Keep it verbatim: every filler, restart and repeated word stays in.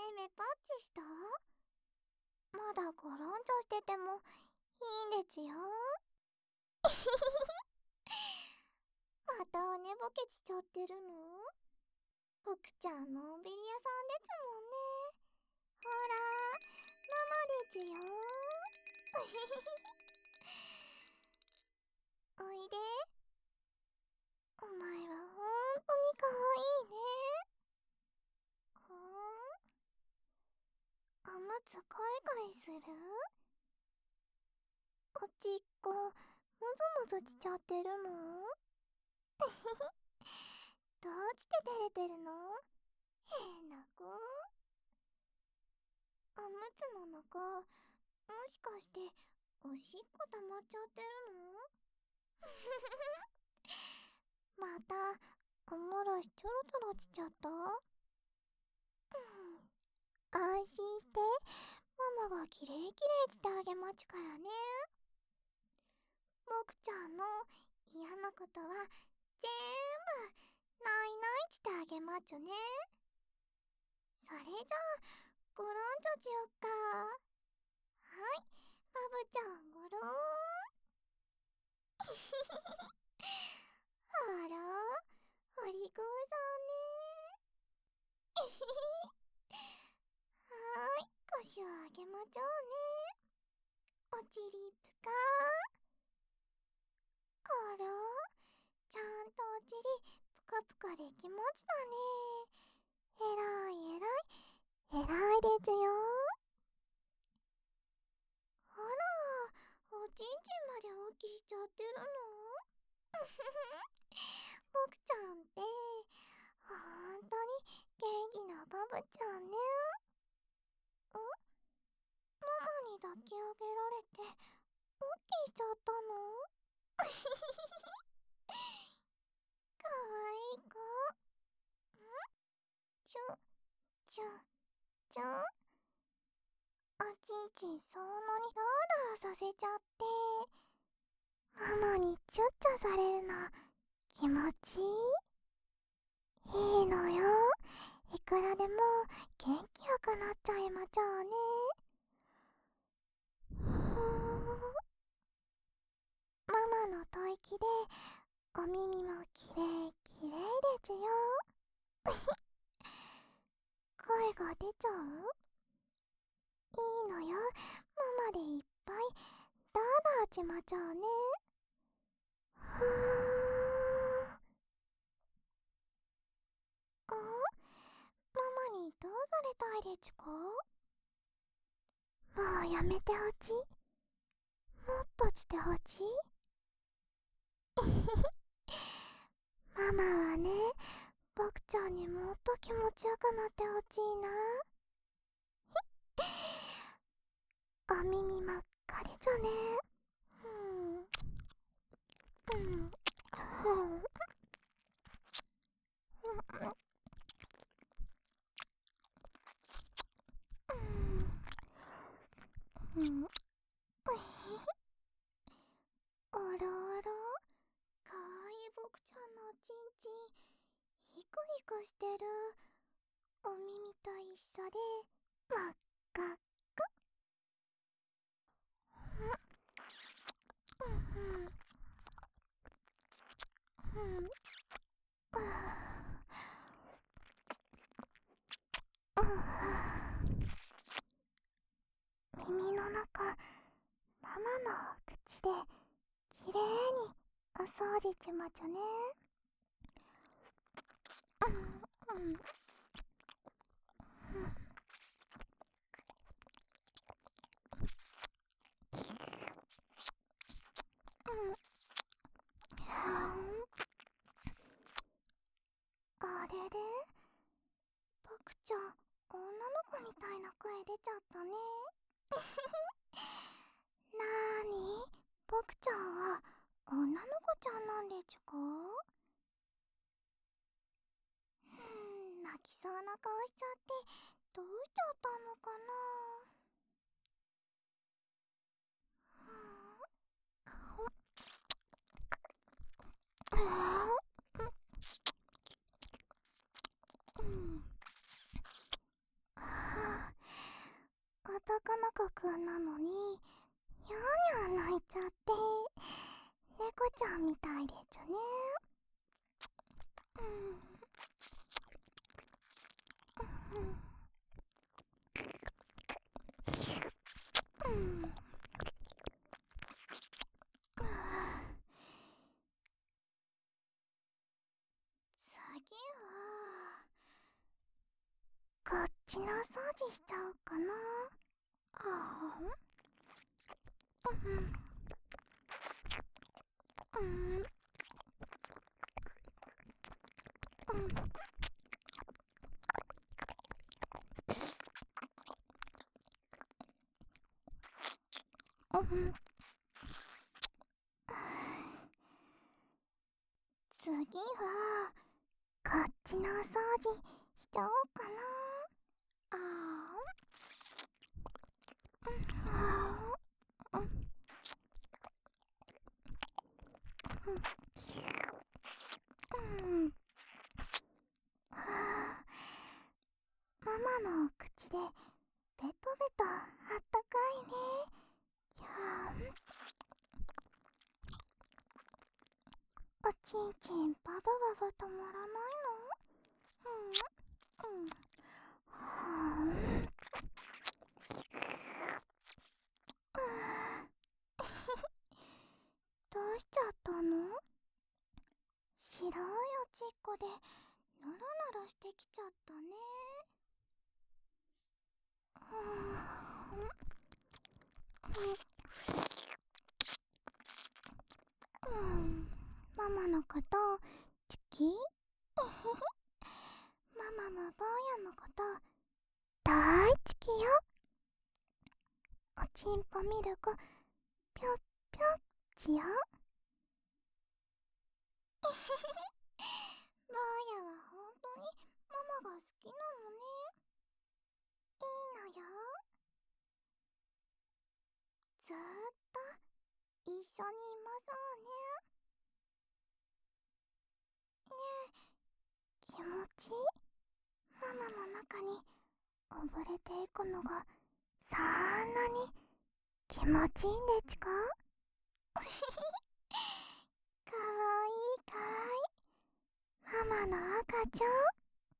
目パッチした？まだゴロンとしててもいいんですよ。また寝ぼけしちゃってるの？僕ちゃんのんびり屋さんですもんね。ほら、ママですよ。おいで。お前はほんとにかわいいね。ほん？おむつかいかいする？おちっこ、むずむずしちゃってるの？どうして照れてるの？変な子。おむつの中、もしかしておしっこ溜まっちゃってるの？またおもろしちょろちょろしちゃった？うん、安心して、ママがきれいきれいしてあげまちゅからね。僕ちゃんの嫌なことはぜーんぶないないしてあげまちゅね。それじゃあゴロンとしよっか。はい、バブちゃんゴローン。あら、お利口さんね。はーい、腰を上げまちょうね。おちりぷかー。あら、ちゃんとおちりぷかぷかできましたね。えらいえらい、えらいですよ。あら、おちんちんまで大きしちゃってるの？僕ちゃんってほんとに元気なバブちゃんね。ん？ママに抱き上げられて大きしちゃったの？かわいい子。ん？ちゅ、ちゅ、ちゅん？おちんちんそんなにダーダーさせちゃって、ママにチュッチュされるの気持ちいい？いいのよ。いくらでも元気よくなっちゃいまちょうね。ふー。ママの吐息でお耳もきれいきれいですよ。声が出ちゃう？いいのよ。ママでいっぱいダーダーちまちゃうね。ふー。あ？ママにどうされたいでちゅか？もうやめてほしい？もっとしてほしい？ママはね、僕ちゃんにもっと気持ちよくなってほしいな。お耳真っ赤でちょね。うん。うん。うん。うん。うん。あらあら、かわいい僕ちゃんのおちんちん、ヒクヒクしてる。お耳と一緒で、真っ赤っか。うん。うん。うん。耳の中、ママの口できれいにお掃除しまちょね。うん。うん。うん。あれれ、僕ちゃん女の子みたいな声出ちゃったね。なーに、僕ちゃんは女の子ちゃんなんでちゅか？うん、泣きそうな顔しちゃってどうしちゃったのかな。うん。 こっちの掃除しちゃおうかな。ああ、うん、うん、うん、うん。次はこっちの掃除しちゃおうかな。ああ、うん、うん、うん。はあ、ママの口でベトベトあったかいね。いやー、おちんちんババババ止まらないの？うん、うん。はあ、どうしちゃったの？白いおちっこでノロノロしてきちゃったね。うん、うん、ママのこと好き？ママも坊やのこと大好きよ。おちんぽミルクぴょっぴょっちよ。坊やは本当にママが好きなのね。いいのよ。ずーっと一緒にいましょうね。ねえ、気持ちいい？ママの中に溺れていくのがそんなに気持ちいいんでちか？かわいいかい？ママの赤ちゃん。